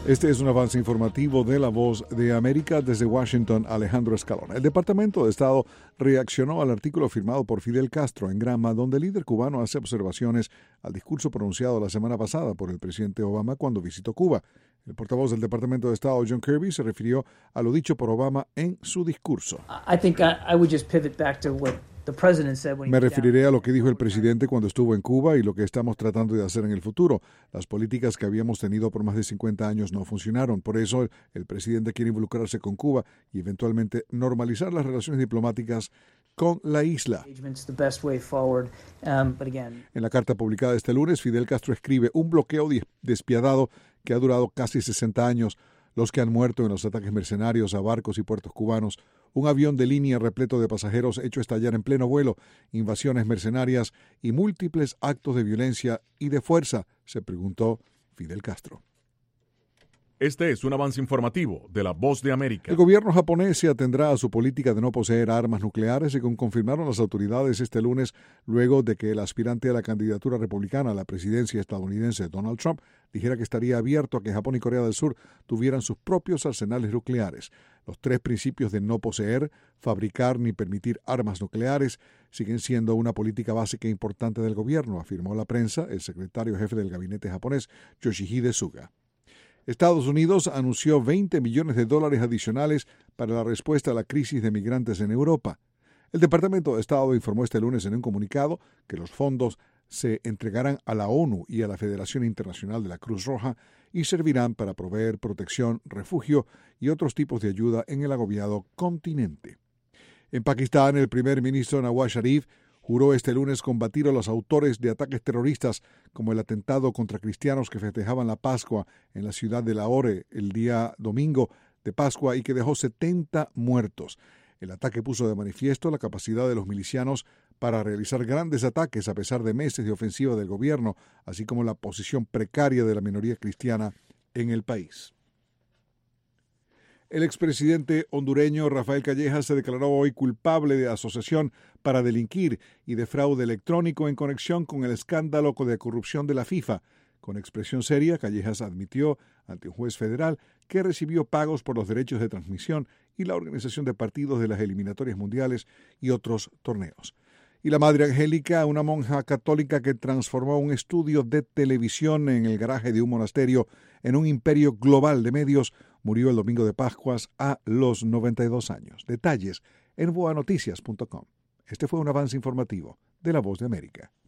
Este es un avance informativo de La Voz de América. Desde Washington, Alejandro Escalona. El Departamento de Estado reaccionó al artículo firmado por Fidel Castro en Grama, donde el líder cubano hace observaciones al discurso pronunciado la semana pasada por el presidente Obama cuando visitó Cuba. El portavoz del Departamento de Estado, John Kirby, se refirió a lo dicho por Obama en su discurso. Me referiré a lo que dijo el presidente cuando estuvo en Cuba y lo que estamos tratando de hacer en el futuro. Las políticas que habíamos tenido por más de 50 años no funcionaron. Por eso el presidente quiere involucrarse con Cuba y eventualmente normalizar las relaciones diplomáticas con la isla. En la carta publicada este lunes, Fidel Castro escribe: un bloqueo despiadado que ha durado casi 60 años, los que han muerto en los ataques mercenarios a barcos y puertos cubanos, un avión de línea repleto de pasajeros hecho estallar en pleno vuelo, invasiones mercenarias y múltiples actos de violencia y de fuerza, se preguntó Fidel Castro. Este es un avance informativo de La Voz de América. El gobierno japonés se atendrá a su política de no poseer armas nucleares, según confirmaron las autoridades este lunes, luego de que el aspirante a la candidatura republicana a la presidencia estadounidense, Donald Trump, dijera que estaría abierto a que Japón y Corea del Sur tuvieran sus propios arsenales nucleares. Los tres principios de no poseer, fabricar ni permitir armas nucleares siguen siendo una política básica e importante del gobierno, afirmó la prensa el secretario jefe del gabinete japonés, Yoshihide Suga. Estados Unidos anunció $20 millones adicionales para la respuesta a la crisis de migrantes en Europa. El Departamento de Estado informó este lunes en un comunicado que los fondos se entregarán a la ONU y a la Federación Internacional de la Cruz Roja y servirán para proveer protección, refugio y otros tipos de ayuda en el agobiado continente. En Pakistán, el primer ministro Nawaz Sharif juró este lunes combatir a los autores de ataques terroristas como el atentado contra cristianos que festejaban la Pascua en la ciudad de Lahore el día domingo de Pascua y que dejó 70 muertos. El ataque puso de manifiesto la capacidad de los milicianos para realizar grandes ataques a pesar de meses de ofensiva del gobierno, así como la posición precaria de la minoría cristiana en el país. El expresidente hondureño Rafael Callejas se declaró hoy culpable de asociación para delinquir y de fraude electrónico en conexión con el escándalo de corrupción de la FIFA. Con expresión seria, Callejas admitió ante un juez federal que recibió pagos por los derechos de transmisión y la organización de partidos de las eliminatorias mundiales y otros torneos. Y la Madre Angélica, una monja católica que transformó un estudio de televisión en el garaje de un monasterio en un imperio global de medios, murió el domingo de Pascuas a los 92 años. Detalles en boanoticias.com. Este fue un avance informativo de La Voz de América.